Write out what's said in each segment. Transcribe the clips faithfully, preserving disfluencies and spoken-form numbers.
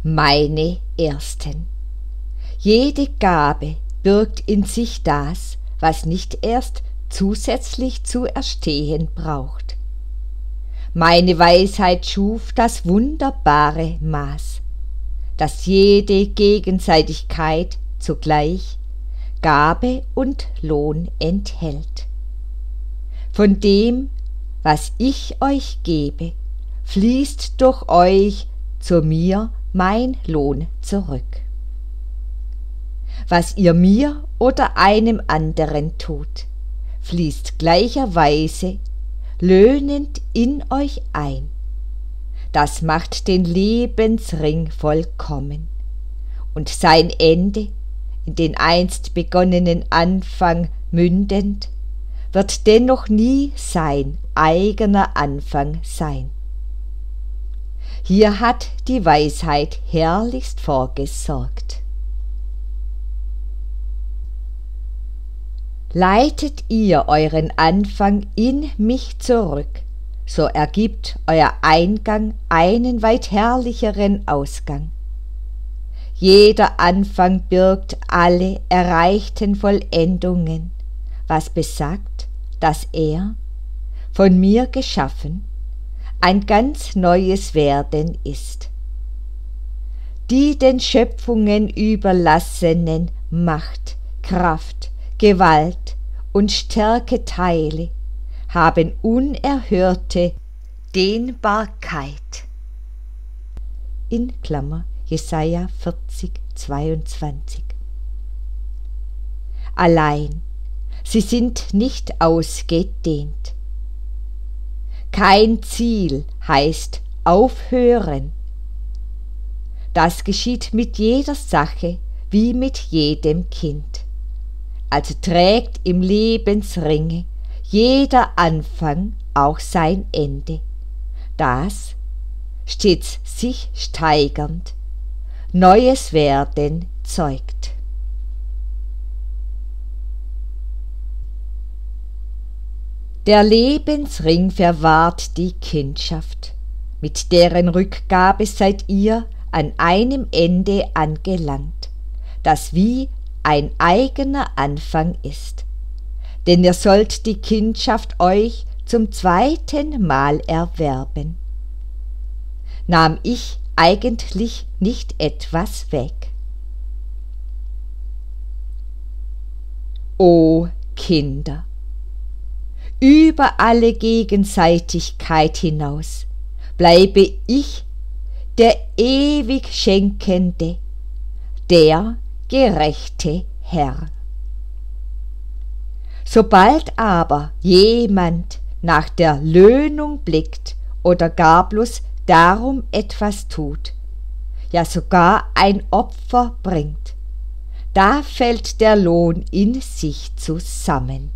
meine Ersten. Jede Gabe birgt in sich das, was nicht erst zusätzlich zu erstehen braucht. Meine Weisheit schuf das wunderbare Maß, das jede Gegenseitigkeit zugleich Gabe und Lohn enthält. Von dem, was ich euch gebe, fließt durch euch zu mir mein Lohn zurück. Was ihr mir oder einem anderen tut, fließt gleicherweise löhnend in euch ein. Das macht den Lebensring vollkommen und sein Ende, in den einst begonnenen Anfang mündend, wird dennoch nie sein eigener Anfang sein. Hier hat die Weisheit herrlichst vorgesorgt. Leitet ihr euren Anfang in mich zurück, so ergibt euer Eingang einen weit herrlicheren Ausgang. Jeder Anfang birgt alle erreichten Vollendungen, was besagt, dass er, von mir geschaffen, ein ganz neues Werden ist. Die den Schöpfungen überlassenen Macht, Kraft, Gewalt und Stärke Teile haben unerhörte Dehnbarkeit. In Klammer Jesaja vierzig, zweiundzwanzig. Allein, sie sind nicht ausgedehnt. Kein Ziel heißt aufhören. Das geschieht mit jeder Sache wie mit jedem Kind. Also trägt im Lebensringe jeder Anfang auch sein Ende, das, stets sich steigernd, neues Werden zeugt. Der Lebensring verwahrt die Kindschaft, mit deren Rückgabe seid ihr an einem Ende angelangt, das wie ein eigener Anfang ist. Denn ihr sollt die Kindschaft euch zum zweiten Mal erwerben. Nahm ich eigentlich nicht etwas weg? O Kinder, über alle Gegenseitigkeit hinaus bleibe ich der ewig Schenkende, der gerechte Herr. Sobald aber jemand nach der Löhnung blickt oder gar bloß darum etwas tut, ja sogar ein Opfer bringt, da fällt der Lohn in sich zusammen.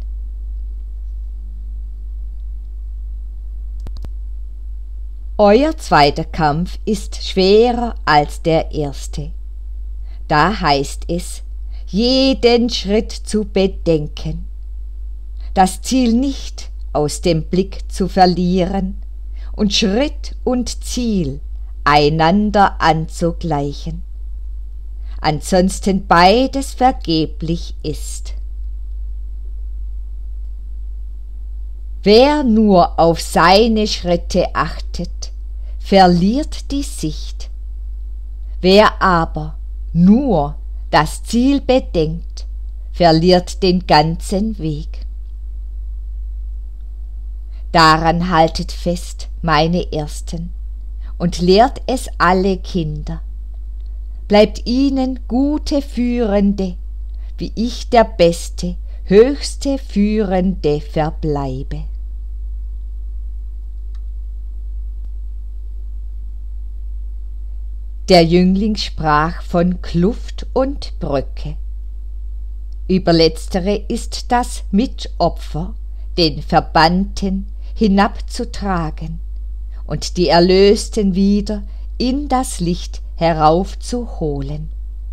Euer zweiter Kampf ist schwerer als der erste. Da heißt es, jeden Schritt zu bedenken, das Ziel nicht aus dem Blick zu verlieren und Schritt und Ziel einander anzugleichen, ansonsten beides vergeblich ist. Wer nur auf seine Schritte achtet, verliert die Sicht. Wer aber nur das Ziel bedenkt, verliert den ganzen Weg. Daran haltet fest, meine Ersten, und lehrt es alle Kinder. Bleibt ihnen gute Führende, wie ich der beste, höchste Führende verbleibe. Der Jüngling sprach von Kluft und Brücke. Über letztere ist das Mitopfer, den Verbannten hinabzutragen und die Erlösten wieder in das Licht heraufzuholen.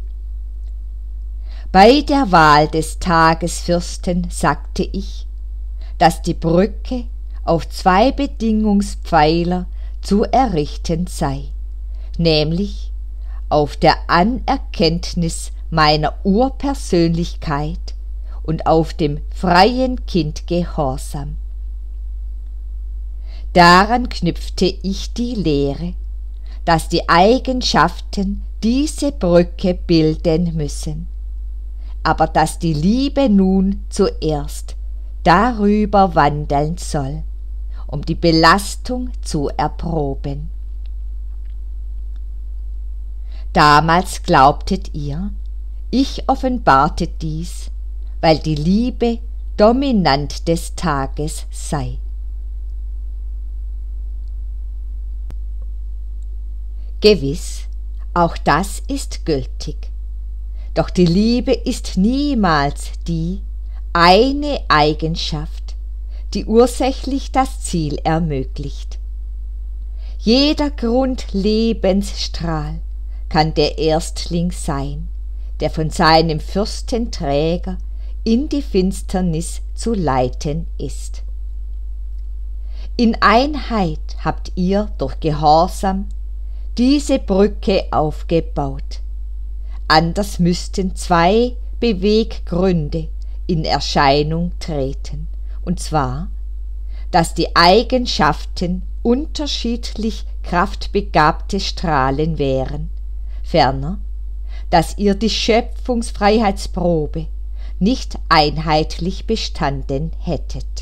Bei der Wahl des Tagesfürsten sagte ich, dass die Brücke auf zwei Bedingungspfeiler zu errichten sei, nämlich auf der Anerkenntnis meiner Urpersönlichkeit und auf dem freien Kindgehorsam. Daran knüpfte ich die Lehre, dass die Eigenschaften diese Brücke bilden müssen, aber dass die Liebe nun zuerst darüber wandeln soll, um die Belastung zu erproben. Damals glaubtet ihr, ich offenbarte dies, weil die Liebe dominant des Tages sei. Gewiss, auch das ist gültig. Doch die Liebe ist niemals die eine Eigenschaft, die ursächlich das Ziel ermöglicht. Jeder Grundlebensstrahl kann der Erstling sein, der von seinem Fürstenträger in die Finsternis zu leiten ist. In Einheit habt ihr durch Gehorsam diese Brücke aufgebaut. Anders müssten zwei Beweggründe in Erscheinung treten, und zwar, dass die Eigenschaften unterschiedlich kraftbegabte Strahlen wären, ferner, dass ihr die Schöpfungsfreiheitsprobe nicht einheitlich bestanden hättet.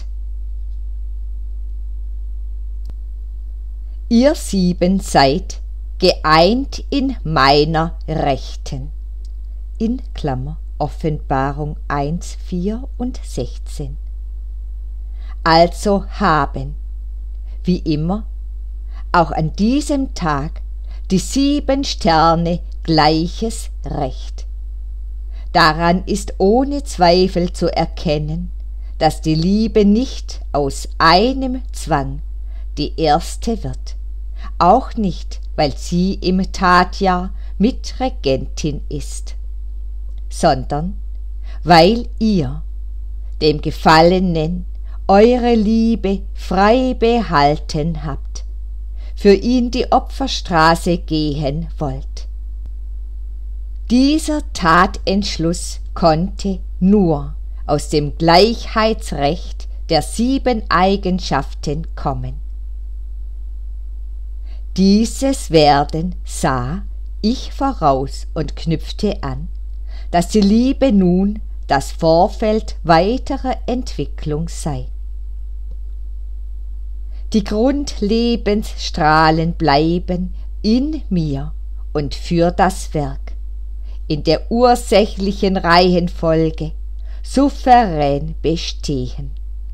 Ihr sieben seid geeint in meiner Rechten. In Klammer Offenbarung eins, vier und sechzehn. Also haben, wie immer, auch an diesem Tag die sieben Sterne gleiches Recht. Daran ist ohne Zweifel zu erkennen, dass die Liebe nicht aus einem Zwang die erste wird, auch nicht, weil sie im Tatjahr Mitregentin ist, sondern weil ihr, dem Gefallenen, eure Liebe frei behalten habt, für ihn die Opferstraße gehen wollt. Dieser Tatentschluss konnte nur aus dem Gleichheitsrecht der sieben Eigenschaften kommen. Dieses Werden sah ich voraus und knüpfte an, dass die Liebe nun das Vorfeld weiterer Entwicklung sei. Die Grundlebensstrahlen bleiben in mir und für das Werk, in der ursächlichen Reihenfolge, souverän bestehen.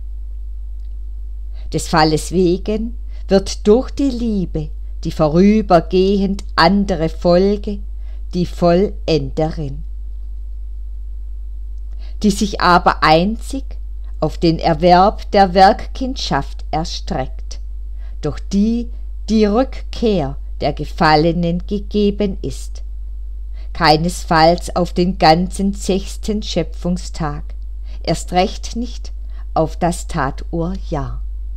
Des Falles wegen wird durch die Liebe die vorübergehend andere Folge, die Vollenderin, die sich aber einzig auf den Erwerb der Werkkindschaft erstreckt, durch die die Rückkehr der Gefallenen gegeben ist, keinesfalls auf den ganzen sechsten Schöpfungstag, erst recht nicht auf das Tatuhrjahr.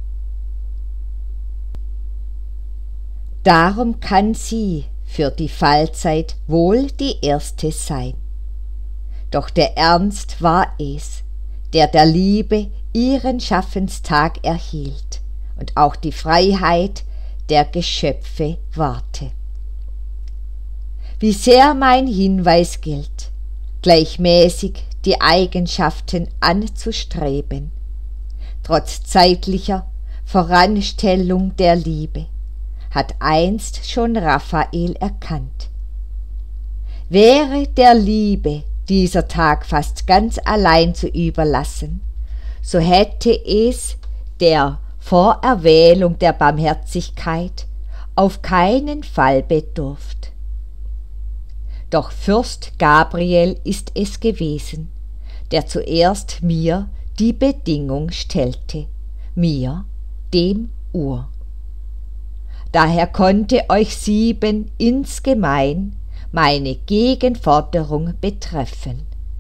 Darum kann sie für die Fallzeit wohl die erste sein. Doch der Ernst war es, der der Liebe ihren Schaffenstag erhielt und auch die Freiheit der Geschöpfe wahrte. Wie sehr mein Hinweis gilt, gleichmäßig die Eigenschaften anzustreben, trotz zeitlicher Voranstellung der Liebe, hat einst schon Raphael erkannt. Wäre der Liebe dieser Tag fast ganz allein zu überlassen, so hätte es der Vorerwählung der Barmherzigkeit auf keinen Fall bedurft. Doch Fürst Gabriel ist es gewesen, der zuerst mir die Bedingung stellte, mir, dem Ur. Daher konnte euch sieben insgemein meine Gegenforderung betreffen.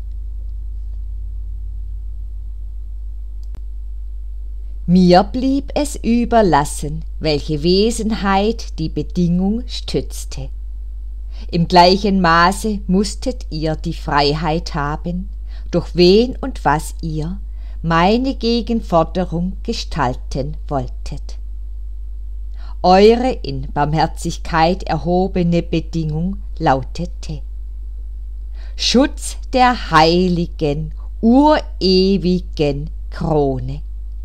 Mir blieb es überlassen, welche Wesenheit die Bedingung stützte. Im gleichen Maße musstet ihr die Freiheit haben, durch wen und was ihr meine Gegenforderung gestalten wolltet. Eure in Barmherzigkeit erhobene Bedingung lautete: Schutz der heiligen, urewigen Krone.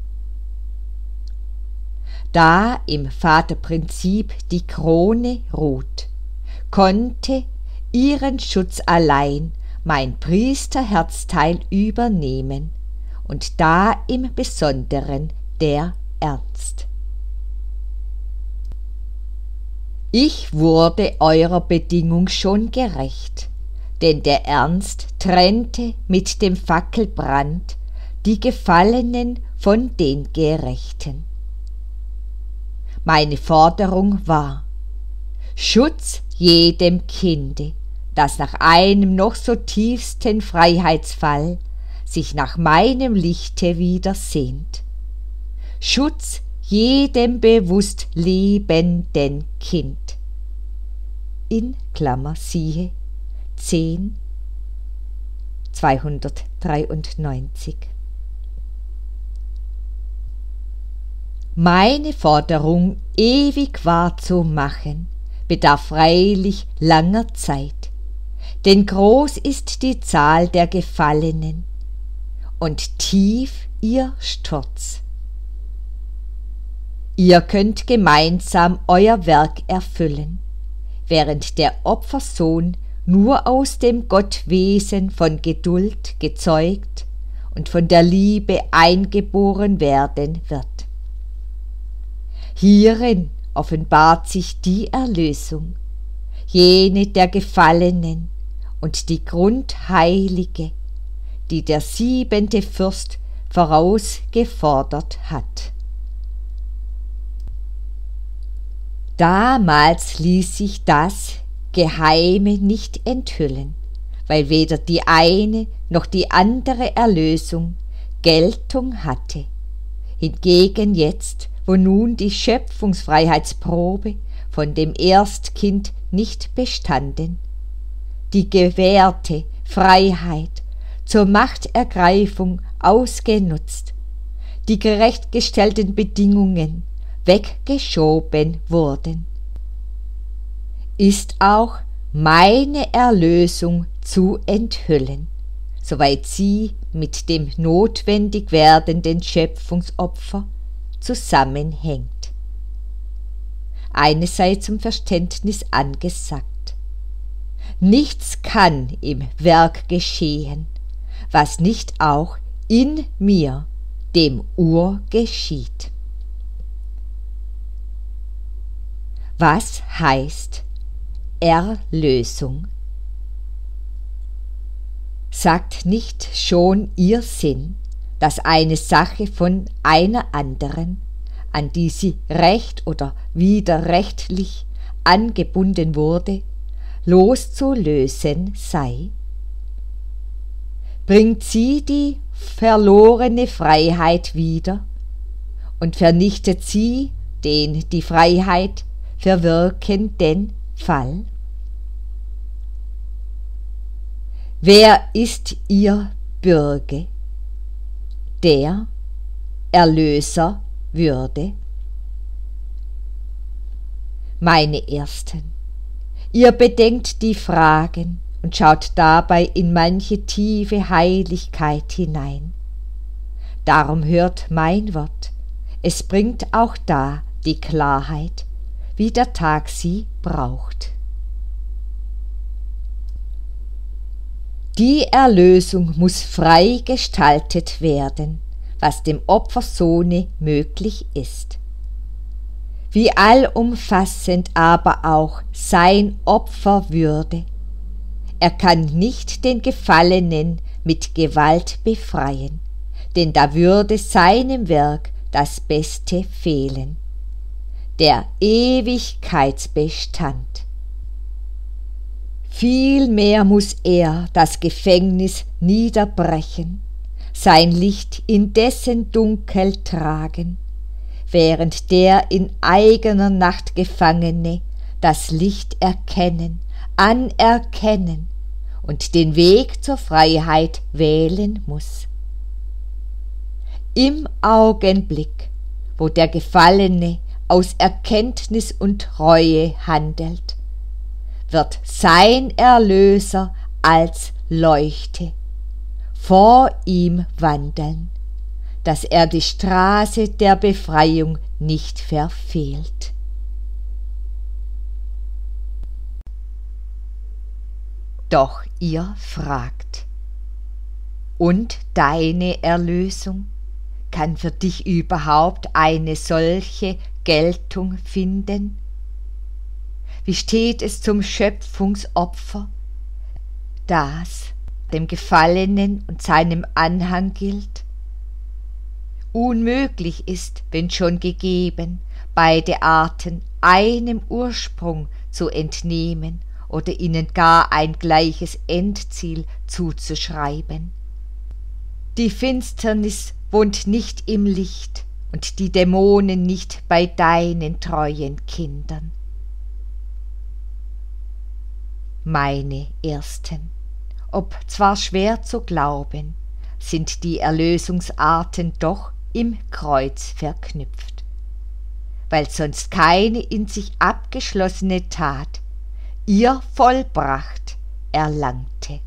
Da im Vaterprinzip die Krone ruht, konnte ihren Schutz allein mein Priesterherzteil übernehmen, und da im Besonderen der Ernst. Ich wurde eurer Bedingung schon gerecht, denn der Ernst trennte mit dem Fackelbrand die Gefallenen von den Gerechten. Meine Forderung war: Schutz jedem Kinde, das nach einem noch so tiefsten Freiheitsfall sich nach meinem Lichte wieder sehnt. Schutz jedem bewusst lebenden Kind. In Klammer siehe zehn, zweihundertdreiundneunzig. Meine Forderung ewig wahr zu machen, bedarf freilich langer Zeit, denn groß ist die Zahl der Gefallenen und tief ihr Sturz. Ihr könnt gemeinsam euer Werk erfüllen, während der Opfersohn nur aus dem Gottwesen von Geduld gezeugt und von der Liebe eingeboren werden wird. Hierin offenbart sich die Erlösung, jene der Gefallenen und die Grundheilige, die der siebente Fürst vorausgefordert hat. Damals ließ sich das Geheime nicht enthüllen, weil weder die eine noch die andere Erlösung Geltung hatte. Hingegen jetzt, wo nun die Schöpfungsfreiheitsprobe von dem Erstkind nicht bestanden, die gewährte Freiheit zur Machtergreifung ausgenutzt, die gerechtgestellten Bedingungen weggeschoben wurden, ist auch meine Erlösung zu enthüllen, soweit sie mit dem notwendig werdenden Schöpfungsopfer zusammenhängt. Eines sei zum Verständnis angesagt: Nichts kann im Werk geschehen, was nicht auch in mir, dem Ur, geschieht. Was heißt Erlösung? Sagt nicht schon ihr Sinn, dass eine Sache von einer anderen, an die sie recht oder widerrechtlich angebunden wurde, loszulösen sei? Bringt sie die verlorene Freiheit wieder und vernichtet sie den die Freiheit verwirkenden Fall? Wer ist ihr Bürge, der Erlöser Würde? Meine Ersten, ihr bedenkt die Fragen und schaut dabei in manche tiefe Heiligkeit hinein. Darum hört mein Wort, es bringt auch da die Klarheit, wie der Tag sie braucht. Die Erlösung muss frei gestaltet werden, was dem Opfersohne möglich ist. Wie allumfassend aber auch sein Opfer würde, er kann nicht den Gefallenen mit Gewalt befreien, denn da würde seinem Werk das Beste fehlen, der Ewigkeitsbestand. Vielmehr muß er das Gefängnis niederbrechen, sein Licht in dessen Dunkel tragen, während der in eigener Nacht Gefangene das Licht erkennen, anerkennen und den Weg zur Freiheit wählen muss. Im Augenblick, wo der Gefallene aus Erkenntnis und Reue handelt, wird sein Erlöser als Leuchte vor ihm wandeln, dass er die Straße der Befreiung nicht verfehlt. Doch ihr fragt: Und deine Erlösung? Kann für dich überhaupt eine solche Geltung finden? Wie steht es zum Schöpfungsopfer, das dem Gefallenen und seinem Anhang gilt? Unmöglich ist, wenn schon gegeben, beide Arten einem Ursprung zu entnehmen oder ihnen gar ein gleiches Endziel zuzuschreiben. Die Finsternis wohnt nicht im Licht und die Dämonen nicht bei deinen treuen Kindern. Meine Ersten, ob zwar schwer zu glauben, sind die Erlösungsarten doch im Kreuz verknüpft, weil sonst keine in sich abgeschlossene Tat ihr vollbracht erlangte.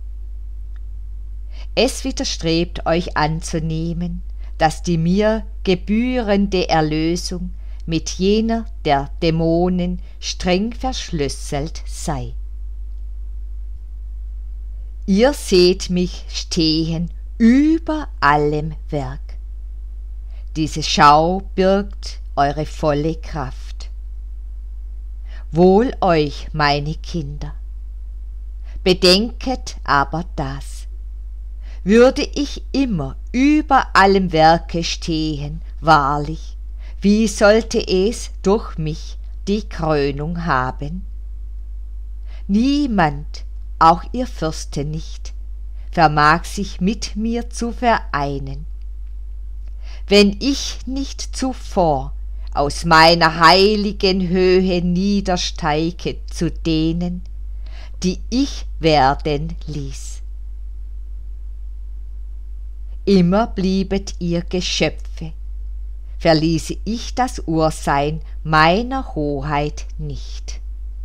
Es widerstrebt euch anzunehmen, dass die mir gebührende Erlösung mit jener der Dämonen streng verschlüsselt sei. Ihr seht mich stehen über allem Werk. Diese Schau birgt eure volle Kraft. Wohl euch, meine Kinder, bedenket aber das: Würde ich immer über allem Werke stehen, wahrlich, wie sollte es durch mich die Krönung haben? Niemand, auch ihr Fürsten nicht, vermag sich mit mir zu vereinen, wenn ich nicht zuvor aus meiner heiligen Höhe niedersteige zu denen, die ich werden ließ. Immer bliebet ihr Geschöpfe, verließe ich das Ursein meiner Hoheit nicht.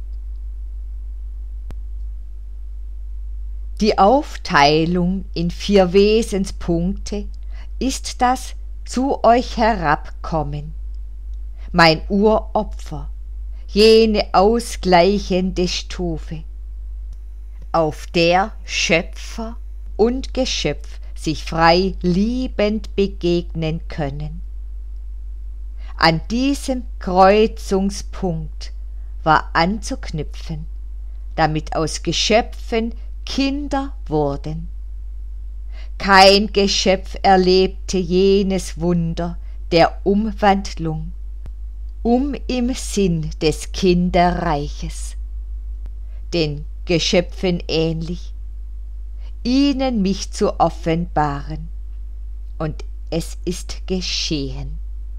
Die Aufteilung in vier Wesenspunkte ist das zu euch herabkommen, mein Uropfer, jene ausgleichende Stufe, auf der Schöpfer und Geschöpf sich frei liebend begegnen können. An diesem Kreuzungspunkt war anzuknüpfen, damit aus Geschöpfen Kinder wurden. Kein Geschöpf erlebte jenes Wunder der Umwandlung, um im Sinn des Kinderreiches, den Geschöpfen ähnlich, ihnen mich zu offenbaren, und es ist geschehen.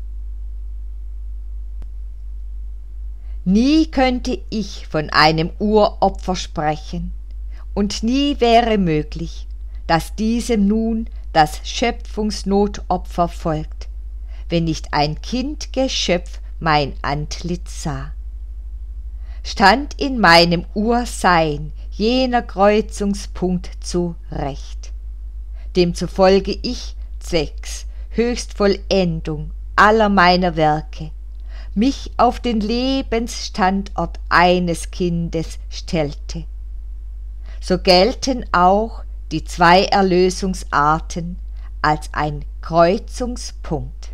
Nie könnte ich von einem Uropfer sprechen, und nie wäre möglich, dass diesem nun das Schöpfungsnotopfer folgt, wenn nicht ein Kindgeschöpf mein Antlitz sah. Stand in meinem Ursein jener Kreuzungspunkt zurecht, demzufolge ich zwecks Höchstvollendung aller meiner Werke mich auf den Lebensstandort eines Kindes stellte, so gelten auch die zwei Erlösungsarten als ein Kreuzungspunkt.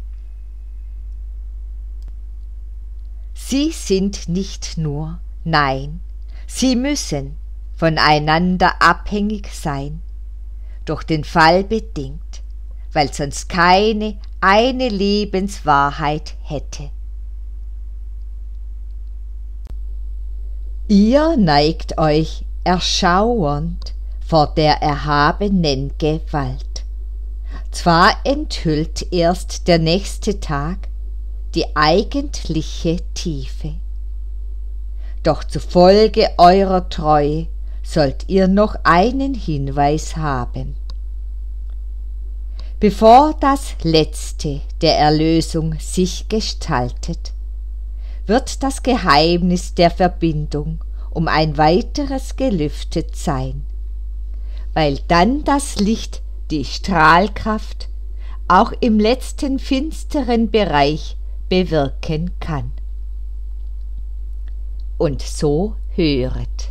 Sie sind nicht nur, nein, sie müssen voneinander abhängig sein, durch den Fall bedingt, weil sonst keine eine Lebenswahrheit hätte. Ihr neigt euch erschauernd vor der erhabenen Gewalt. Zwar enthüllt erst der nächste Tag die eigentliche Tiefe, Doch zufolge eurer Treue sollt ihr noch einen Hinweis haben. Bevor das Letzte der Erlösung sich gestaltet, wird das Geheimnis der Verbindung um ein weiteres gelüftet sein, weil dann das Licht die Strahlkraft auch im letzten finsteren Bereich bewirken kann. Und so höret.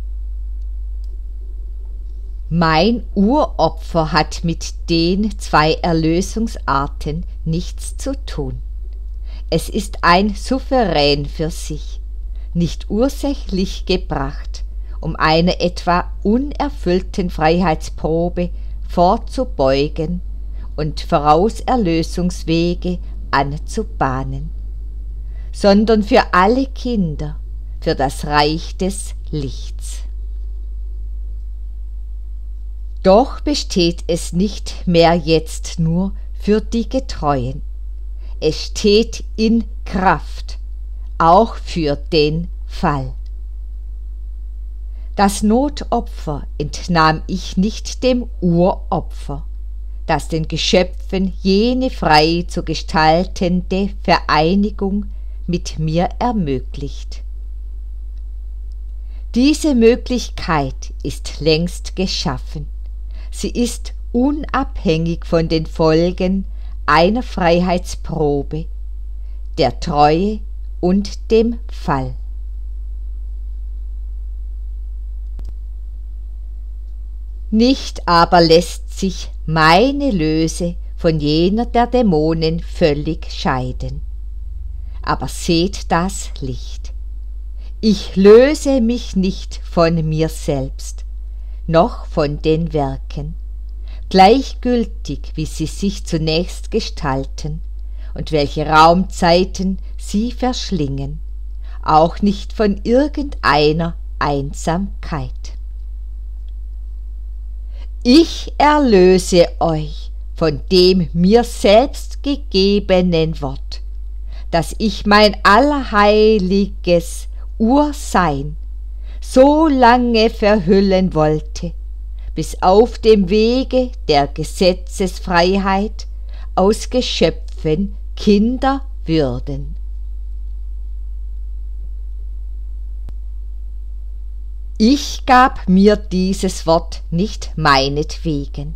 Mein Uropfer hat mit den zwei Erlösungsarten nichts zu tun. Es ist ein Souverän für sich, nicht ursächlich gebracht, um einer etwa unerfüllten Freiheitsprobe vorzubeugen und Vorauserlösungswege anzubahnen, sondern für alle Kinder, für das Reich des Lichts. Doch besteht es nicht mehr jetzt nur für die Getreuen. Es steht in Kraft, auch für den Fall. Das Notopfer entnahm ich nicht dem Uropfer, das den Geschöpfen jene frei zu gestaltende Vereinigung mit mir ermöglicht. Diese Möglichkeit ist längst geschaffen. Sie ist unabhängig von den Folgen einer Freiheitsprobe, der Treue und dem Fall. Nicht aber lässt sich meine Löse von jener der Dämonen völlig scheiden. Aber seht das Licht. Ich löse mich nicht von mir selbst, noch von den Werken, gleichgültig wie sie sich zunächst gestalten und welche Raumzeiten sie verschlingen, auch nicht von irgendeiner Einsamkeit. Ich erlöse euch von dem mir selbst gegebenen Wort, dass ich mein allerheiliges Ursein so lange verhüllen wollte, bis auf dem Wege der Gesetzesfreiheit aus Geschöpfen Kinder würden. Ich gab mir dieses Wort nicht meinetwegen.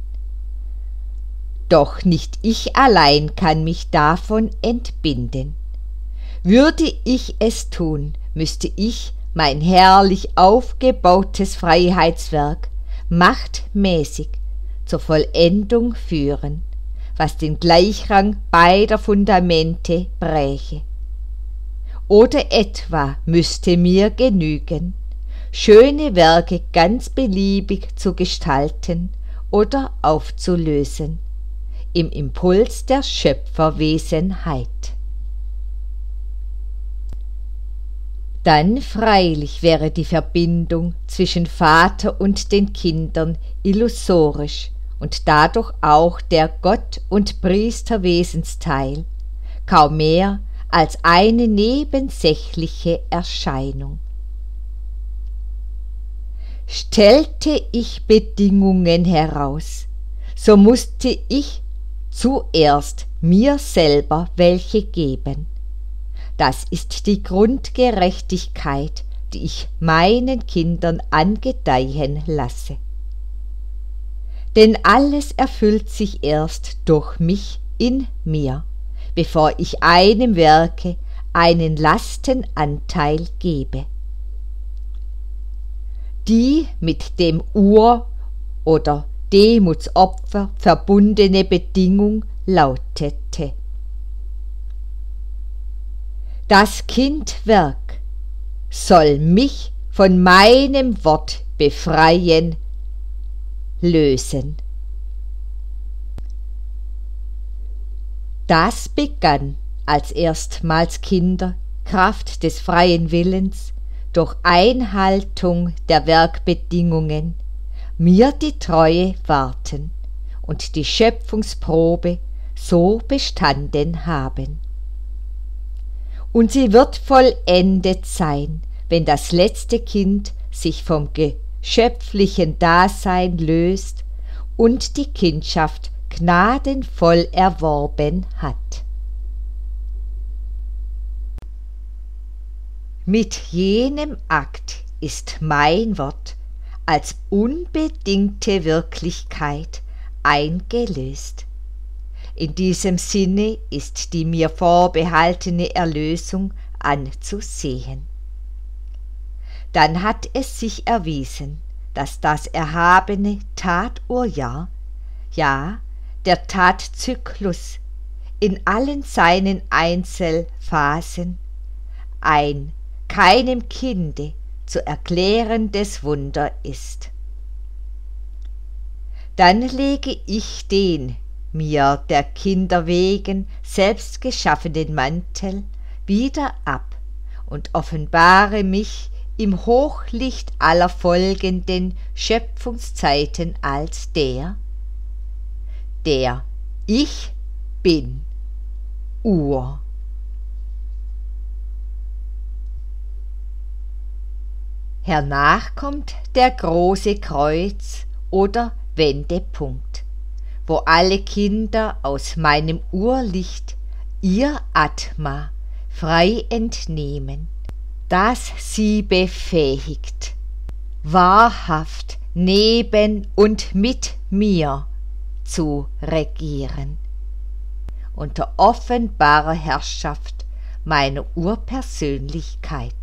Doch nicht ich allein kann mich davon entbinden. Würde ich es tun, müsste ich mein herrlich aufgebautes Freiheitswerk machtmäßig zur Vollendung führen, was den Gleichrang beider Fundamente bräche. Oder etwa müsste mir genügen, schöne Werke ganz beliebig zu gestalten oder aufzulösen, im Impuls der Schöpferwesenheit. Dann freilich wäre die Verbindung zwischen Vater und den Kindern illusorisch und dadurch auch der Gott- und Priesterwesensteil kaum mehr als eine nebensächliche Erscheinung. Stellte ich Bedingungen heraus, so musste ich zuerst mir selber welche geben. Das ist die Grundgerechtigkeit, die ich meinen Kindern angedeihen lasse. Denn alles erfüllt sich erst durch mich in mir, bevor ich einem Werke einen Lastenanteil gebe. Die mit dem Ur- oder Demutsopfer verbundene Bedingung lautete: Das Kindwerk soll mich von meinem Wort befreien, lösen. Das begann, als erstmals Kinder Kraft des freien Willens durch Einhaltung der Werkbedingungen mir die Treue wahrten und die Schöpfungsprobe so bestanden haben. Und sie wird vollendet sein, wenn das letzte Kind sich vom geschöpflichen Dasein löst und die Kindschaft gnadenvoll erworben hat. Mit jenem Akt ist mein Wort als unbedingte Wirklichkeit eingelöst. In diesem Sinne ist die mir vorbehaltene Erlösung anzusehen. Dann hat es sich erwiesen, dass das erhabene Taturjahr, ja, der Tatzyklus in allen seinen Einzelphasen ein keinem Kinde zu erklärendes Wunder ist. Dann lege ich den mir der Kinder wegen selbst geschaffenen Mantel wieder ab und offenbare mich im Hochlicht aller folgenden Schöpfungszeiten als der, der Ich bin, Ur. Hernach kommt der große Kreuz oder Wendepunkt, wo alle Kinder aus meinem Urlicht ihr Atma frei entnehmen, das sie befähigt, wahrhaft neben und mit mir zu regieren, unter offenbarer Herrschaft meiner Urpersönlichkeit.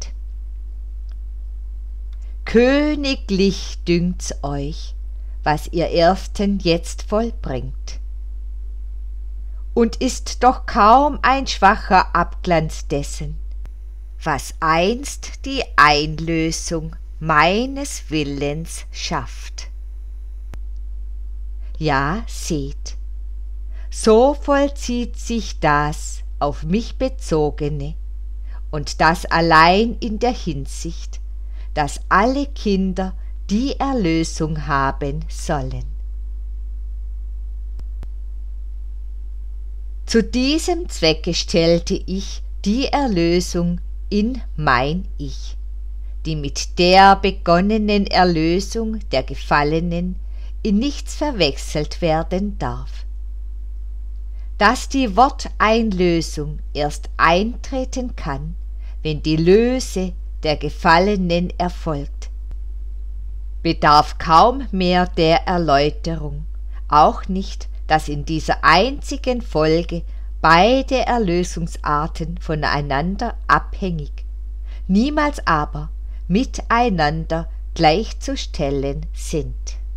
Königlich dünkt's euch, was ihr Ersten jetzt vollbringt, und ist doch kaum ein schwacher Abglanz dessen, was einst die Einlösung meines Willens schafft. Ja, seht, so vollzieht sich das auf mich Bezogene, und das allein in der Hinsicht, dass alle Kinder die Erlösung haben sollen. Zu diesem Zwecke stellte ich die Erlösung in mein Ich, die mit der begonnenen Erlösung der Gefallenen in nichts verwechselt werden darf. Dass die Worteinlösung erst eintreten kann, wenn die Löse der Gefallenen erfolgt, bedarf kaum mehr der Erläuterung, auch nicht, dass in dieser einzigen Folge beide Erlösungsarten voneinander abhängig, niemals aber miteinander gleichzustellen sind.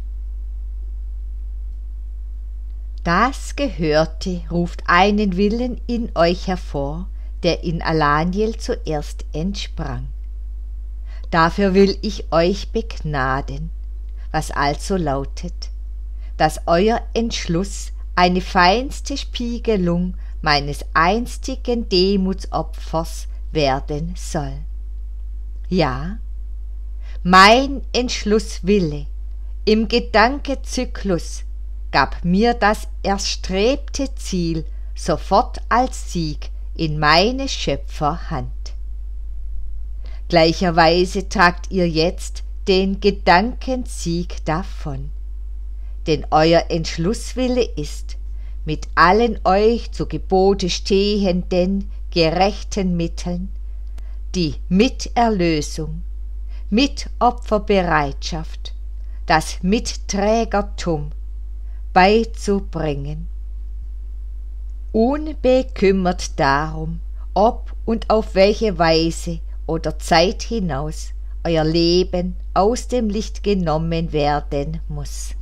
Das Gehörte ruft einen Willen in euch hervor, der in Alaniel zuerst entsprang. Dafür will ich euch begnaden, was also lautet, dass euer Entschluss eine feinste Spiegelung meines einstigen Demutsopfers werden soll. Ja, mein Entschlusswille im Gedankenzyklus gab mir das erstrebte Ziel sofort als Sieg in meine Schöpferhand. Gleicherweise tragt ihr jetzt den Gedankensieg davon, denn euer Entschlusswille ist, mit allen euch zu Gebote stehenden gerechten Mitteln die Miterlösung, Mitopferbereitschaft, das Mitträgertum beizubringen, unbekümmert darum, ob und auf welche Weise oder Zeit hinaus euer Leben aus dem Licht genommen werden muss.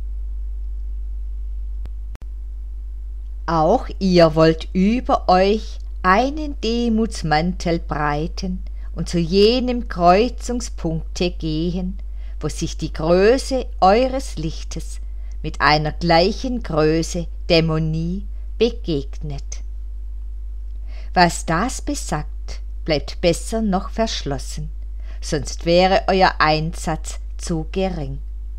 Auch ihr wollt über euch einen Demutsmantel breiten und zu jenem Kreuzungspunkte gehen, wo sich die Größe eures Lichtes mit einer gleichen Größe Dämonie begegnet. Was das besagt, bleibt besser noch verschlossen, sonst wäre euer Einsatz zu gering.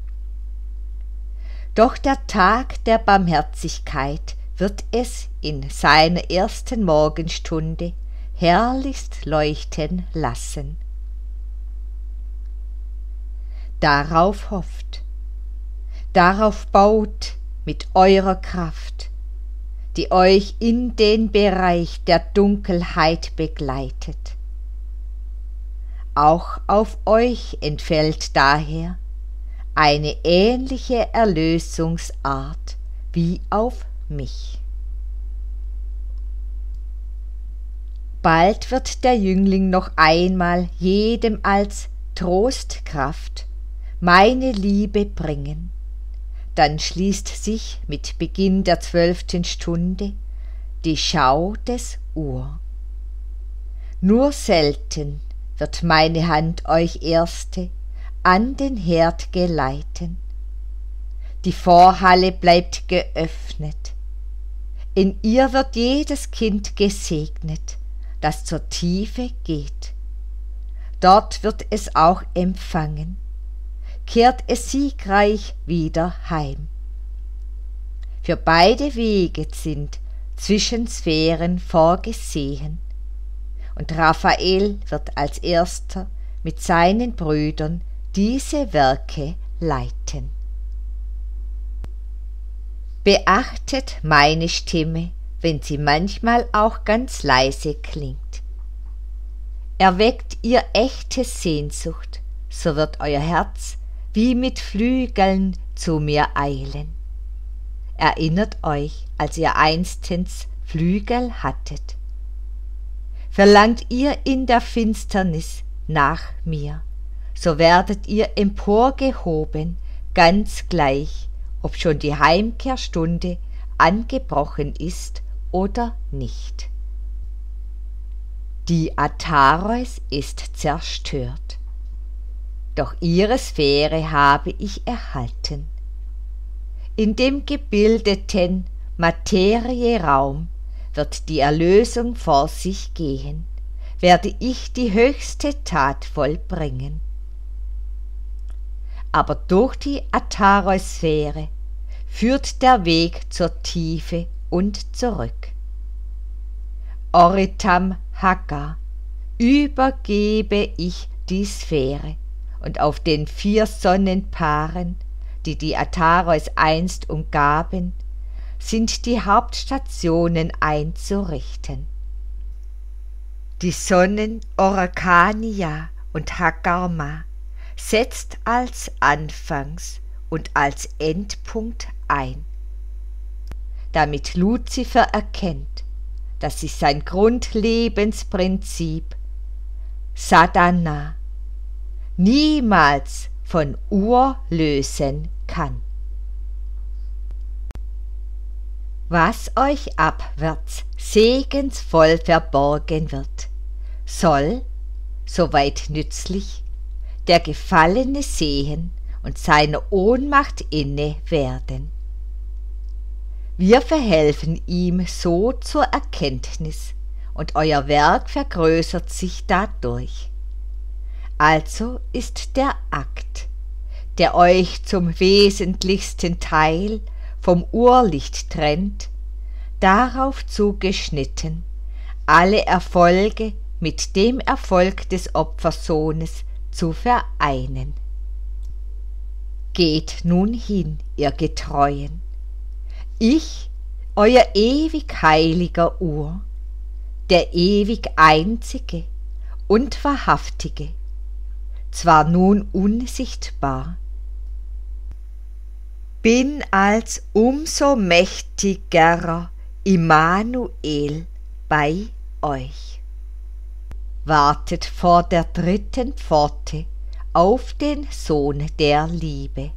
Doch der Tag der Barmherzigkeit wird es in seiner ersten Morgenstunde herrlichst leuchten lassen. darauf hofft, darauf baut mit eurer Kraft, die euch in den Bereich der Dunkelheit begleitet. Auch auf euch entfällt daher eine ähnliche Erlösungsart wie auf mich. Bald wird der Jüngling noch einmal jedem als Trostkraft meine Liebe bringen. Dann schließt sich mit Beginn der zwölften Stunde die Schau des Uhr. Nur selten wird meine Hand euch erste an den Herd geleiten. Die Vorhalle bleibt geöffnet. In ihr wird jedes Kind gesegnet, das zur Tiefe geht. Dort wird es auch empfangen, kehrt es siegreich wieder heim. Für beide Wege sind Zwischensphären vorgesehen, und Raphael wird als erster mit seinen Brüdern diese Werke leiten. Beachtet meine Stimme, wenn sie manchmal auch ganz leise klingt. Erweckt ihr echte Sehnsucht, so wird euer Herz wie mit Flügeln zu mir eilen. Erinnert euch, als ihr einstens Flügel hattet. Verlangt ihr in der Finsternis nach mir, so werdet ihr emporgehoben, ganz gleich, ob schon die Heimkehrstunde angebrochen ist oder nicht. Die Ataros ist zerstört, doch ihre Sphäre habe ich erhalten. In dem gebildeten Materieraum wird die Erlösung vor sich gehen, werde ich die höchste Tat vollbringen. Aber durch die Ataros-Sphäre führt der Weg zur Tiefe und zurück. Oritam Hagar übergebe ich die Sphäre, und auf den vier Sonnenpaaren, die die Ataros einst umgaben, sind die Hauptstationen einzurichten. Die Sonnen Orakania und Hagarma setzt als Anfangs- und als Endpunkt ein, damit Luzifer erkennt, dass sich sein Grundlebensprinzip Sadhana niemals von Ur lösen kann. Was euch abwärts segensvoll verborgen wird, soll, soweit nützlich, der Gefallene sehen und seiner Ohnmacht inne werden. Wir verhelfen ihm so zur Erkenntnis, und euer Werk vergrößert sich dadurch. Also ist der Akt, der euch zum wesentlichsten Teil vom Urlicht trennt, darauf zugeschnitten, alle Erfolge mit dem Erfolg des Opfersohnes zu vereinen. Geht nun hin, ihr Getreuen. Ich, euer ewig heiliger Ur, der ewig Einzige und Wahrhaftige, zwar nun unsichtbar, bin als umso mächtigerer Immanuel bei euch. Wartet vor der dritten Pforte auf den Sohn der Liebe.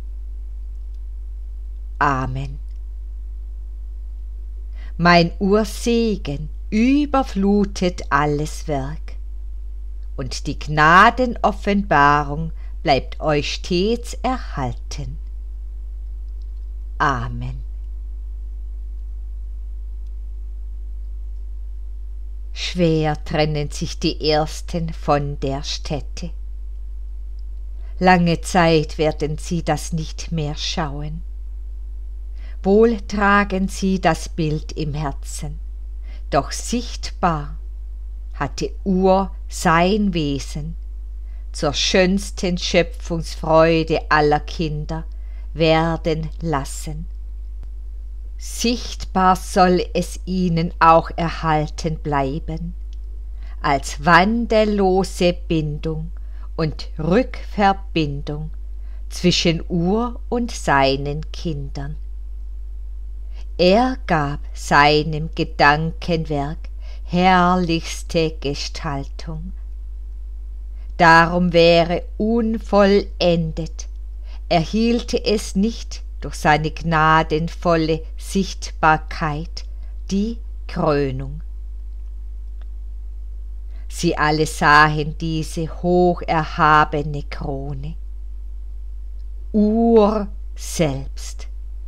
Amen. Mein Ursegen überflutet alles Werk, und die Gnadenoffenbarung bleibt euch stets erhalten. Amen. Schwer trennen sich die Ersten von der Stätte. Lange Zeit werden sie das nicht mehr schauen. Wohl tragen sie das Bild im Herzen, doch sichtbar hatte Ur sein Wesen, zur schönsten Schöpfungsfreude aller Kinder werden lassen. Sichtbar soll es ihnen auch erhalten bleiben, als wandellose Bindung und Rückverbindung zwischen Ur und seinen Kindern. Er gab seinem Gedankenwerk herrlichste Gestaltung. Darum wäre unvollendet, erhielte es nicht durch seine gnadenvolle Sichtbarkeit die Krönung. Sie alle sahen diese hocherhabene Krone, Ur selbst.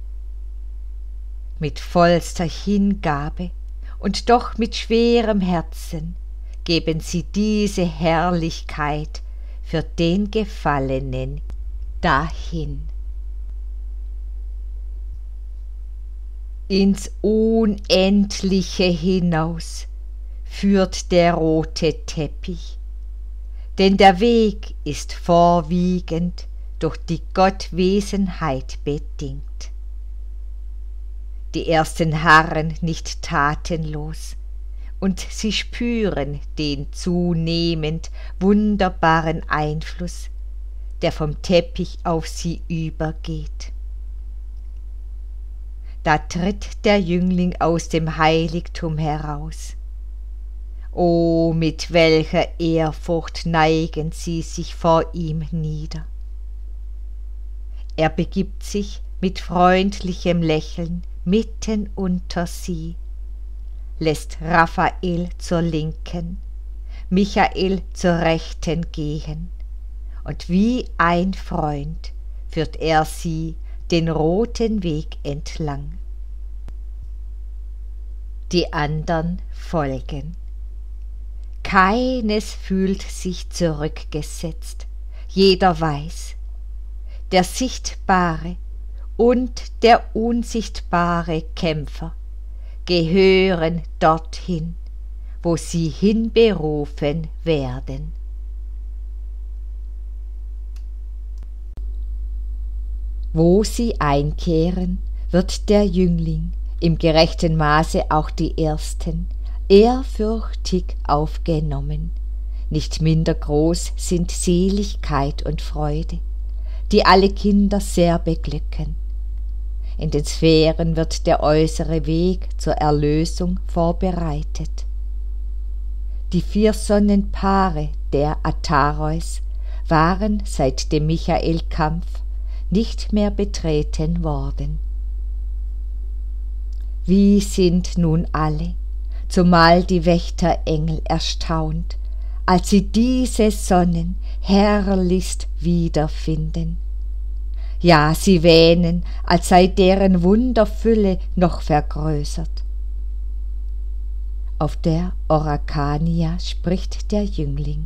Mit vollster Hingabe und doch mit schwerem Herzen geben sie diese Herrlichkeit für den Gefallenen dahin. Ins Unendliche hinaus führt der rote Teppich, denn der Weg ist vorwiegend durch die Gottwesenheit bedingt. Die ersten harren nicht tatenlos, und sie spüren den zunehmend wunderbaren Einfluss, der vom Teppich auf sie übergeht. Da tritt der Jüngling aus dem Heiligtum heraus. O, mit welcher Ehrfurcht neigen sie sich vor ihm nieder. Er begibt sich mit freundlichem Lächeln mitten unter sie, lässt Raphael zur Linken, Michael zur Rechten gehen, und wie ein Freund führt er sie den roten Weg entlang. Die andern folgen. Keines fühlt sich zurückgesetzt, jeder weiß, der sichtbare und der unsichtbare Kämpfer gehören dorthin, wo sie hinberufen werden. Wo sie einkehren, wird der Jüngling im gerechten Maße auch die Ersten ehrfürchtig aufgenommen. Nicht minder groß sind Seligkeit und Freude, die alle Kinder sehr beglücken. In den Sphären wird der äußere Weg zur Erlösung vorbereitet. Die vier Sonnenpaare der Atareus waren seit dem Michaelkampf nicht mehr betreten worden. Wie sind nun alle, zumal die Wächterengel, erstaunt, als sie diese Sonnen herrlichst wiederfinden. Ja, sie wähnen, als sei deren Wunderfülle noch vergrößert. Auf der Orakania spricht der Jüngling: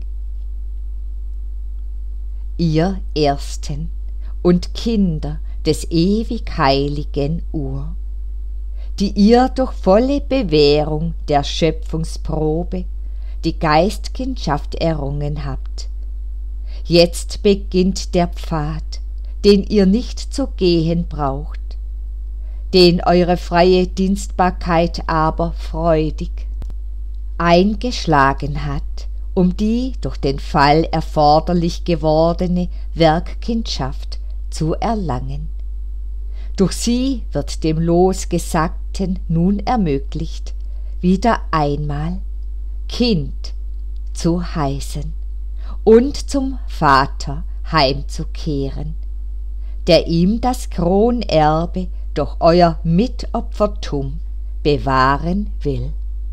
Ihr Ersten und Kinder des ewig heiligen Ur, die ihr durch volle Bewährung der Schöpfungsprobe die Geistkindschaft errungen habt. Jetzt beginnt der Pfad, den ihr nicht zu gehen braucht, den eure freie Dienstbarkeit aber freudig eingeschlagen hat, um die durch den Fall erforderlich gewordene Werkkindschaft zu erlangen. Durch sie wird dem Losgesagten nun ermöglicht, wieder einmal Kind zu heißen und zum Vater heimzukehren, der ihm das Kronerbe durch euer Mitopfertum bewahren will.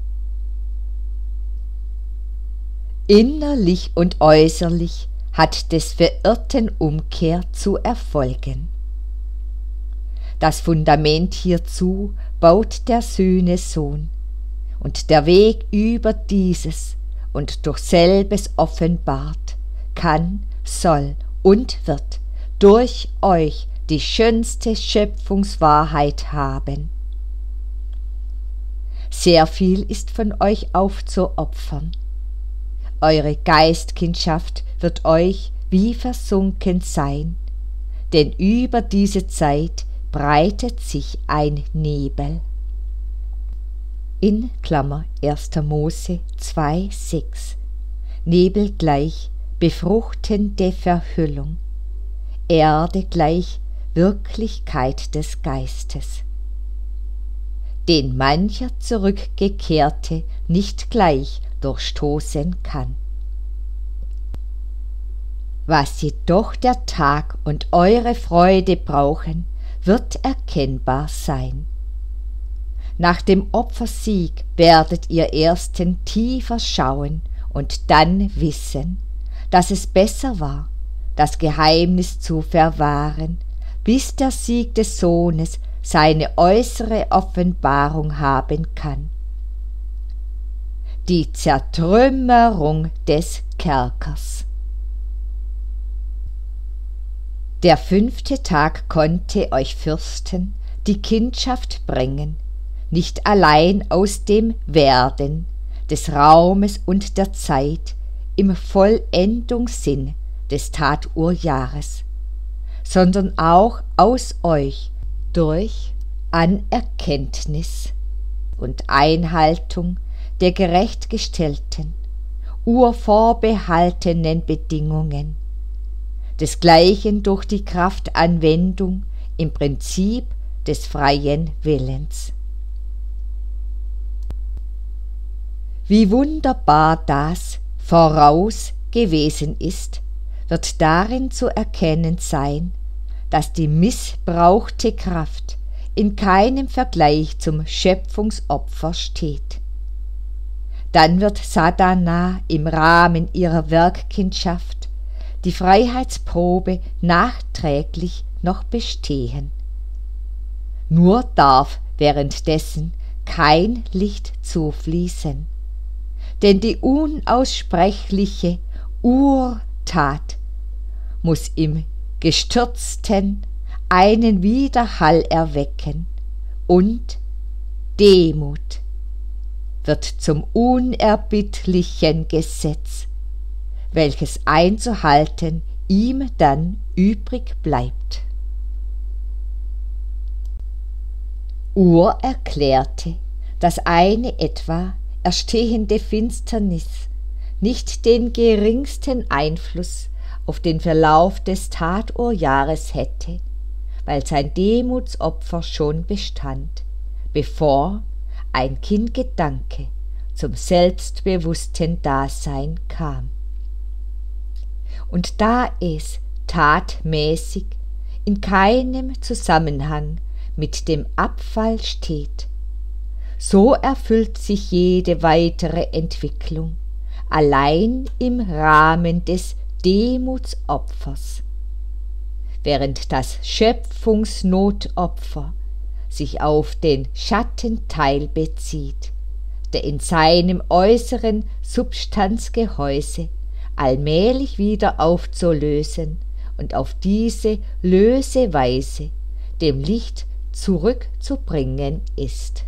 Innerlich und äußerlich hat des Verirrten Umkehr zu erfolgen. Das Fundament hierzu baut der Söhne Sohn, und der Weg über dieses und durch selbes offenbart kann, soll und wird durch euch die schönste Schöpfungswahrheit haben. Sehr viel ist von euch aufzuopfern. Eure Geistkindschaft wird euch wie versunken sein, denn über diese Zeit breitet sich ein Nebel. In Klammer erster Mose zwei sechs. Nebel gleich befruchtende Verhüllung, Erde gleich Wirklichkeit des Geistes, den mancher Zurückgekehrte nicht gleich durchstoßen kann. Was jedoch der Tag und eure Freude brauchen, wird erkennbar sein. Nach dem Opfersieg werdet ihr ersten tiefer schauen und dann wissen, dass es besser war, das Geheimnis zu verwahren, bis der Sieg des Sohnes seine äußere Offenbarung haben kann. Die Zertrümmerung des Kerkers. Der fünfte Tag konnte euch Fürsten die Kindschaft bringen, nicht allein aus dem Werden des Raumes und der Zeit im Vollendungssinn des Taturjahres, sondern auch aus euch durch Anerkenntnis und Einhaltung der gerechtgestellten, urvorbehaltenen Bedingungen, desgleichen durch die Kraftanwendung im Prinzip des freien Willens. Wie wunderbar das voraus gewesen ist, wird darin zu erkennen sein, dass die missbrauchte Kraft in keinem Vergleich zum Schöpfungsopfer steht. Dann wird Sadhana im Rahmen ihrer Werkkindschaft die Freiheitsprobe nachträglich noch bestehen. Nur darf währenddessen kein Licht zufließen, denn die unaussprechliche Urtat muss im Gestürzten einen Widerhall erwecken und Demut wird zum unerbittlichen Gesetz, welches einzuhalten ihm dann übrig bleibt. Ur erklärte, dass eine etwa erstehende Finsternis nicht den geringsten Einfluss auf den Verlauf des Taturjahres hätte, weil sein Demutsopfer schon bestand, bevor ein Kindgedanke zum selbstbewussten Dasein kam. Und da es tatmäßig in keinem Zusammenhang mit dem Abfall steht, so erfüllt sich jede weitere Entwicklung allein im Rahmen des Demutsopfers, während das Schöpfungsnotopfer sich auf den Schattenteil bezieht, der in seinem äußeren Substanzgehäuse allmählich wieder aufzulösen und auf diese löse Weise dem Licht zurückzubringen ist.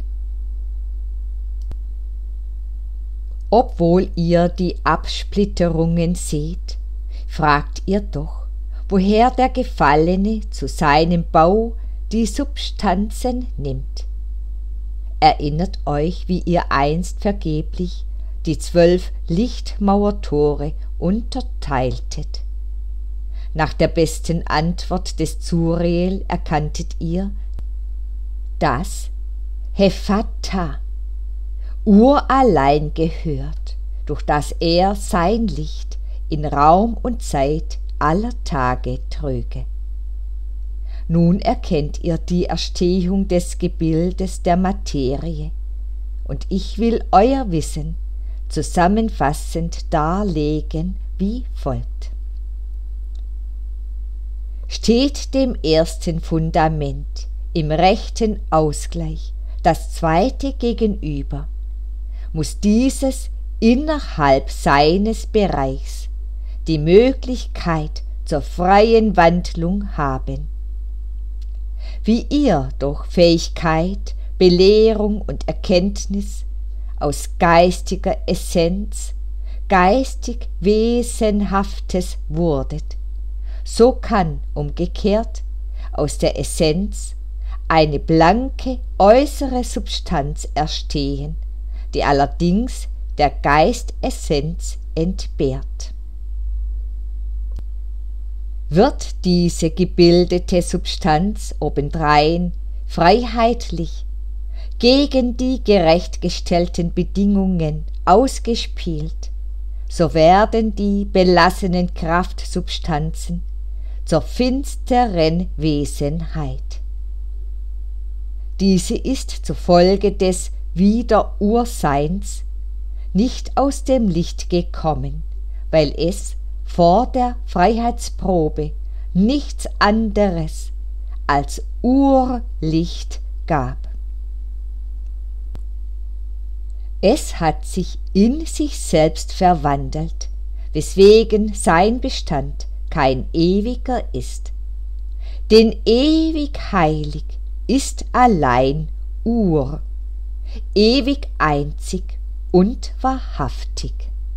Obwohl ihr die Absplitterungen seht, fragt ihr doch, woher der Gefallene zu seinem Bau die Substanzen nimmt. Erinnert euch, wie ihr einst vergeblich die zwölf Lichtmauertore unterteiltet. Nach der besten Antwort des Zuriel erkanntet ihr, dass Hephata urallein gehört, durch das er sein Licht in Raum und Zeit aller Tage trüge. Nun erkennt ihr die Erstehung des Gebildes der Materie, und ich will euer Wissen zusammenfassend darlegen wie folgt. Steht dem ersten Fundament im rechten Ausgleich das zweite gegenüber, muss dieses innerhalb seines Bereichs die Möglichkeit zur freien Wandlung haben. Wie ihr durch Fähigkeit, Belehrung und Erkenntnis aus geistiger Essenz geistig Wesenhaftes wurdet, so kann umgekehrt aus der Essenz eine blanke äußere Substanz erstehen, die allerdings der Geistessenz entbehrt. Wird diese gebildete Substanz obendrein freiheitlich gegen die gerechtgestellten Bedingungen ausgespielt, so werden die belassenen Kraftsubstanzen zur finsteren Wesenheit. Diese ist zufolge des Wiederurseins nicht aus dem Licht gekommen, weil es vor der Freiheitsprobe nichts anderes als Urlicht gab. Es hat sich in sich selbst verwandelt, weswegen sein Bestand kein ewiger ist. Denn ewig heilig ist allein Ur, ewig einzig und wahrhaftig.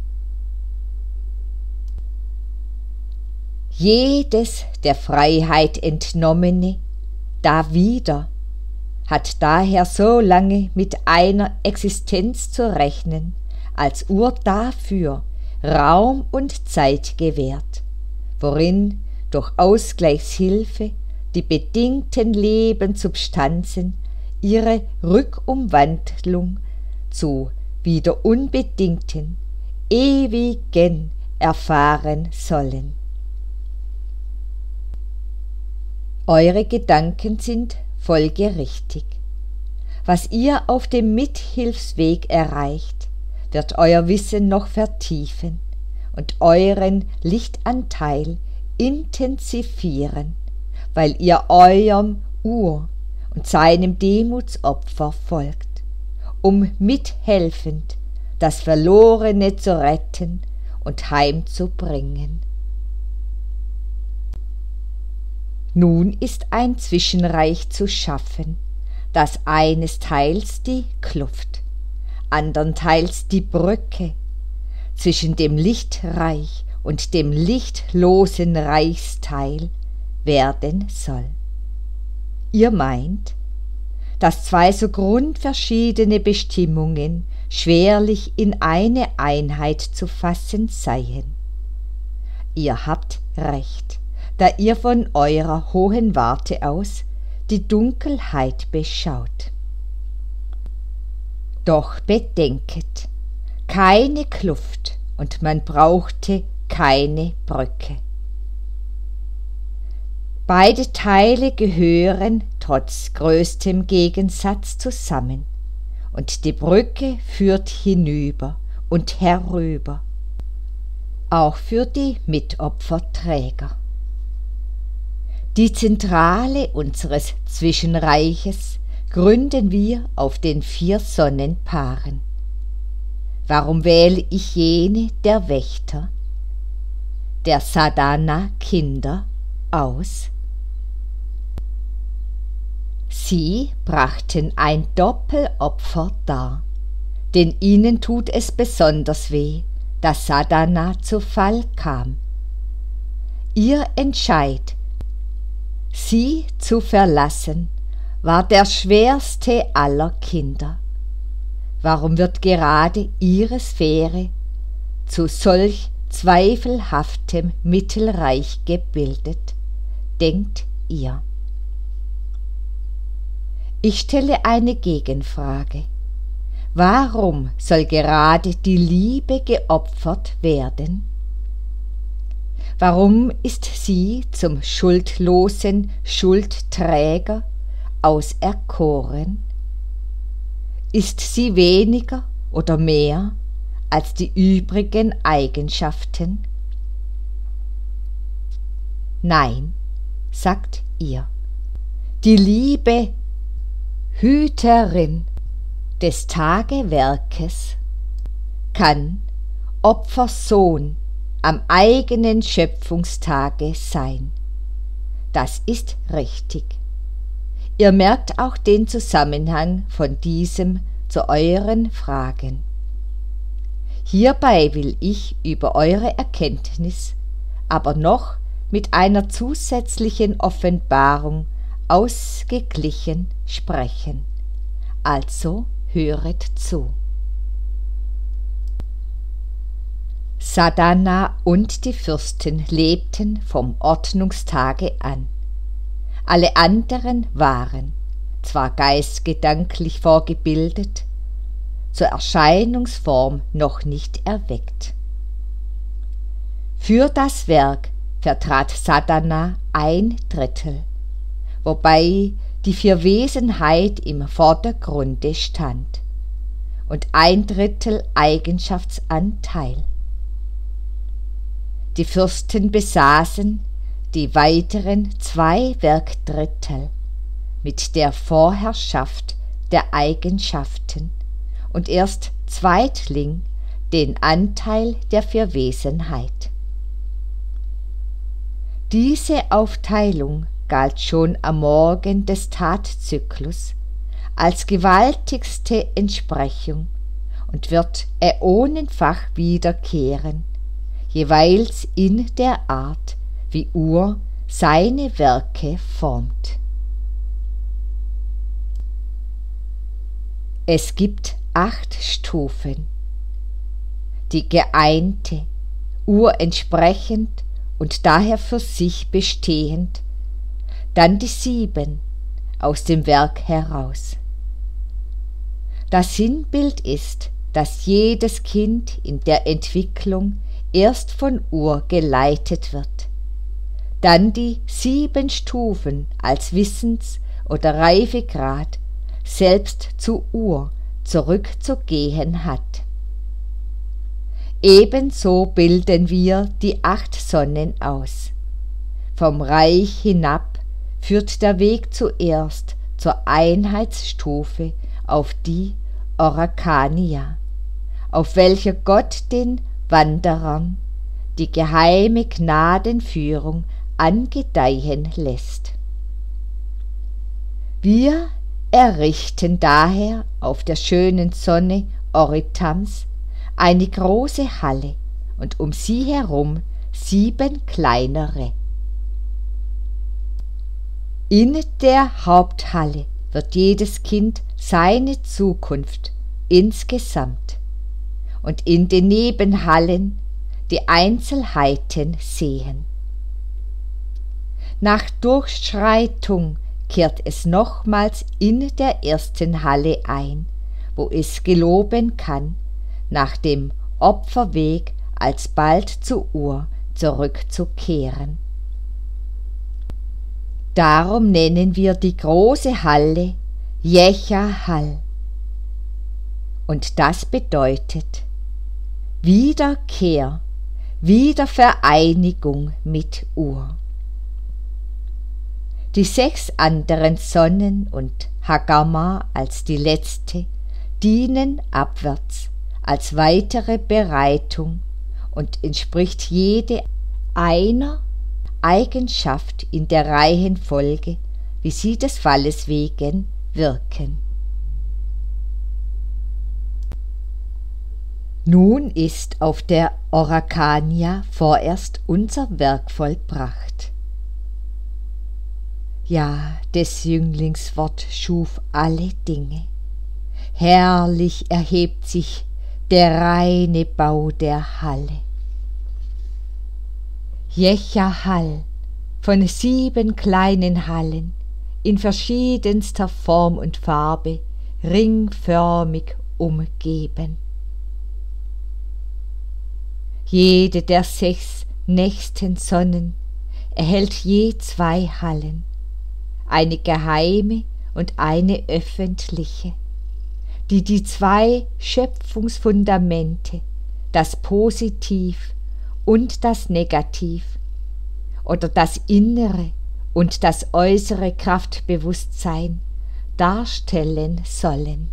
Jedes der Freiheit entnommene dawider hat daher so lange mit einer Existenz zu rechnen, als Ur dafür Raum und Zeit gewährt, worin durch Ausgleichshilfe die bedingten Lebenssubstanzen ihre Rückumwandlung zu wieder unbedingten, ewigen erfahren sollen. Eure Gedanken sind folgerichtig. Was ihr auf dem Mithilfsweg erreicht, wird euer Wissen noch vertiefen und euren Lichtanteil intensivieren, weil ihr eurem Ur und seinem Demutsopfer folgt, um mithelfend das Verlorene zu retten und heimzubringen. Nun ist ein Zwischenreich zu schaffen, das eines Teils die Kluft, andernteils die Brücke zwischen dem Lichtreich und dem lichtlosen Reichsteil werden soll. Ihr meint, dass zwei so grundverschiedene Bestimmungen schwerlich in eine Einheit zu fassen seien. Ihr habt recht, da ihr von eurer hohen Warte aus die Dunkelheit beschaut. Doch bedenket, keine Kluft und man brauchte keine Brücke. Beide Teile gehören trotz größtem Gegensatz zusammen, und die Brücke führt hinüber und herüber, auch für die Mitopferträger. Die Zentrale unseres Zwischenreiches gründen wir auf den vier Sonnenpaaren. Warum wähle ich jene der Wächter, der Sadhana-Kinder, aus? Sie brachten ein Doppelopfer dar, denn ihnen tut es besonders weh, dass Sadhana zu Fall kam. Ihr Entscheid, sie zu verlassen, war der schwerste aller Kinder. Warum wird gerade ihre Sphäre zu solch zweifelhaftem Mittelreich gebildet, denkt ihr? Ich stelle eine Gegenfrage. Warum soll gerade die Liebe geopfert werden? Warum ist sie zum schuldlosen Schuldträger auserkoren? Ist sie weniger oder mehr als die übrigen Eigenschaften? Nein, sagt ihr. Die liebe Hüterin des Tagewerkes kann Opfersohn am eigenen Schöpfungstage sein. Das ist richtig. Ihr merkt auch den Zusammenhang von diesem zu euren Fragen. Hierbei will ich über eure Erkenntnis aber noch mit einer zusätzlichen Offenbarung ausgeglichen sprechen. Also höret zu. Sadhana und die Fürsten lebten vom Ordnungstage an. Alle anderen waren zwar geistgedanklich vorgebildet, zur Erscheinungsform noch nicht erweckt. Für das Werk vertrat Sadhana ein Drittel, wobei die Vierwesenheit im Vordergrunde stand, und ein Drittel Eigenschaftsanteil. Die Fürsten besaßen die weiteren zwei Werkdrittel mit der Vorherrschaft der Eigenschaften und erst zweitling den Anteil der Vierwesenheit. Diese Aufteilung galt schon am Morgen des Tatzyklus als gewaltigste Entsprechung und wird äonenfach wiederkehren, jeweils in der Art, wie Ur seine Werke formt. Es gibt acht Stufen, die geeinte, urentsprechend und daher für sich bestehend, dann die sieben aus dem Werk heraus. Das Sinnbild ist, dass jedes Kind in der Entwicklung erst von Ur geleitet wird, dann die sieben Stufen als Wissens- oder Reifegrad selbst zu Ur zurückzugehen hat. Ebenso bilden wir die acht Sonnen aus. Vom Reich hinab führt der Weg zuerst zur Einheitsstufe auf die Orakania, auf welcher Gott den Wanderern die geheime Gnadenführung angedeihen lässt. Wir errichten daher auf der schönen Sonne Oritams eine große Halle und um sie herum sieben kleinere. In der Haupthalle wird jedes Kind seine Zukunft insgesamt und in den Nebenhallen die Einzelheiten sehen. Nach Durchschreitung kehrt es nochmals in der ersten Halle ein, wo es geloben kann, nach dem Opferweg alsbald zu Ur zurückzukehren. Darum nennen wir die große Halle Jecha Hall. Und das bedeutet Wiederkehr, Wiedervereinigung mit Ur. Die sechs anderen Sonnen und Hagama als die letzte dienen abwärts als weitere Bereitung und entspricht jede einer Eigenschaft in der Reihenfolge, wie sie des Falles wegen wirken. Nun ist auf der Orakania vorerst unser Werk vollbracht. Ja, des Jünglings Wort schuf alle Dinge. Herrlich erhebt sich der reine Bau der Halle. Jecha Hall, von sieben kleinen Hallen, in verschiedenster Form und Farbe, ringförmig umgeben. Jede der sechs nächsten Sonnen erhält je zwei Hallen, eine geheime und eine öffentliche, die die zwei Schöpfungsfundamente, das Positiv und das Negativ oder das innere und das äußere Kraftbewusstsein darstellen sollen.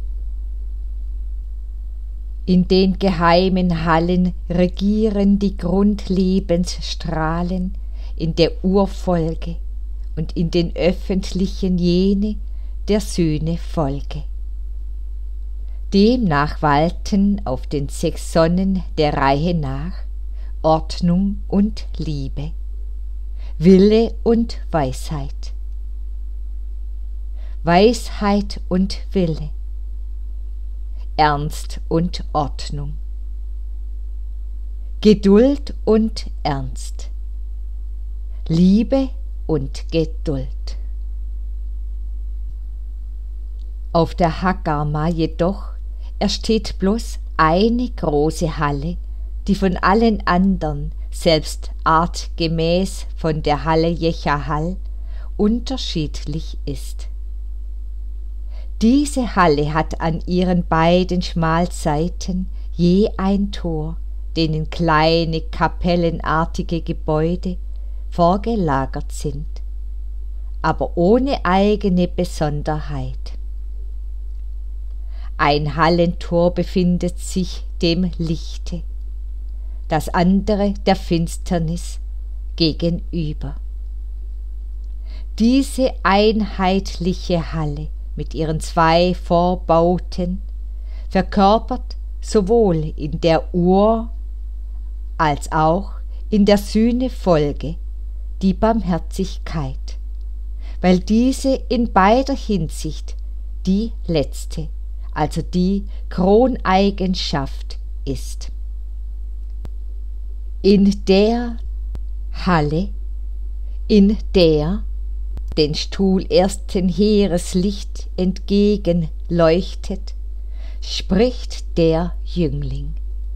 In den geheimen Hallen regieren die Grundlebensstrahlen in der Urfolge und in den öffentlichen jene der Sühnefolge. Demnach walten auf den sechs Sonnen der Reihe nach Ordnung und Liebe, Wille und Weisheit, Weisheit und Wille, Ernst und Ordnung, Geduld und Ernst, Liebe und Geduld. Auf der Hagarma jedoch ersteht bloß eine große Halle, die von allen andern, selbst artgemäß von der Halle Jechahal, unterschiedlich ist. Diese Halle hat an ihren beiden Schmalseiten je ein Tor, denen kleine kapellenartige Gebäude vorgelagert sind, aber ohne eigene Besonderheit. Ein Hallentor befindet sich dem Lichte, das andere der Finsternis gegenüber. Diese einheitliche Halle mit ihren zwei Vorbauten verkörpert sowohl in der Ur- als auch in der Sühnefolge die Barmherzigkeit, weil diese in beider Hinsicht die letzte, also die Kroneigenschaft ist. In der Halle, in der den Stuhl ersten Heeres Licht entgegenleuchtet, spricht der Jüngling: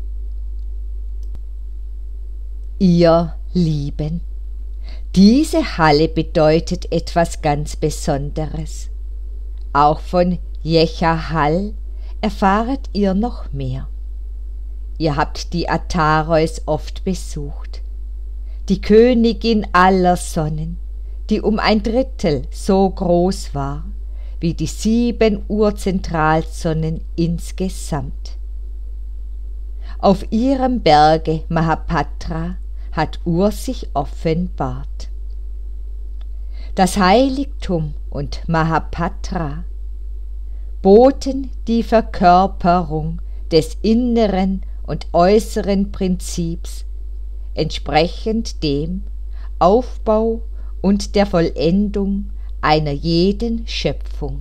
Ihr Lieben, diese Halle bedeutet etwas ganz Besonderes. Auch von Jechahal erfahret ihr noch mehr. Ihr habt die Atarois oft besucht, die Königin aller Sonnen, die um ein Drittel so groß war wie die sieben Urzentralsonnen insgesamt. Auf ihrem Berge Mahapatra hat Ur sich offenbart. Das Heiligtum und Mahapatra boten die Verkörperung des inneren und äußeren Prinzips entsprechend dem Aufbau und der Vollendung einer jeden Schöpfung.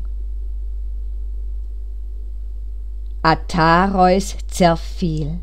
Atarois zerfiel.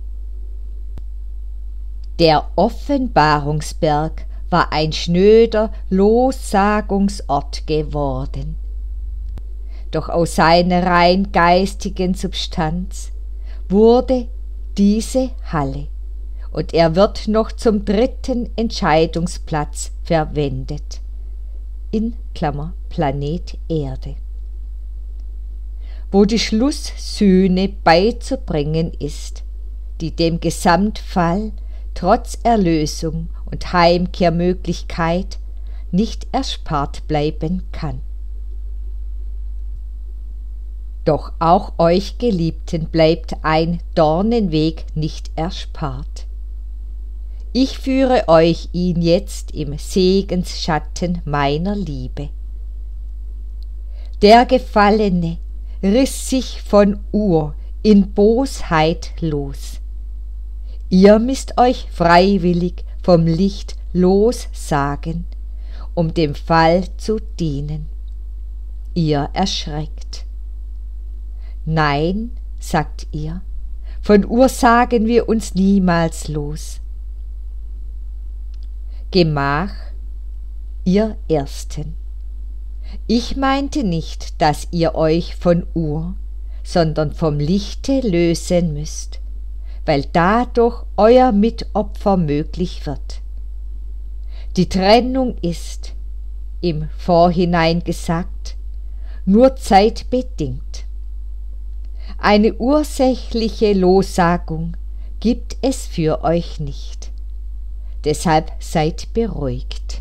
Der Offenbarungsberg war ein schnöder Lossagungsort geworden. Doch aus seiner rein geistigen Substanz wurde diese Halle, und er wird noch zum dritten Entscheidungsplatz verwendet, in Klammer Planet Erde, wo die Schlusssühne beizubringen ist, die dem Gesamtfall trotz Erlösung und Heimkehrmöglichkeit nicht erspart bleiben kann. Doch auch euch Geliebten bleibt ein Dornenweg nicht erspart. Ich führe euch ihn jetzt im Segensschatten meiner Liebe. Der Gefallene riss sich von Ur in Bosheit los. Ihr müsst euch freiwillig vom Licht lossagen, um dem Fall zu dienen. Ihr erschreckt. Nein, sagt ihr, von Ur sagen wir uns niemals los. Gemach, ihr Ersten. Ich meinte nicht, dass ihr euch von Ur, sondern vom Lichte lösen müsst, weil dadurch euer Mitopfer möglich wird. Die Trennung ist, im Vorhinein gesagt, nur zeitbedingt. Eine ursächliche Lossagung gibt es für euch nicht. Deshalb seid beruhigt.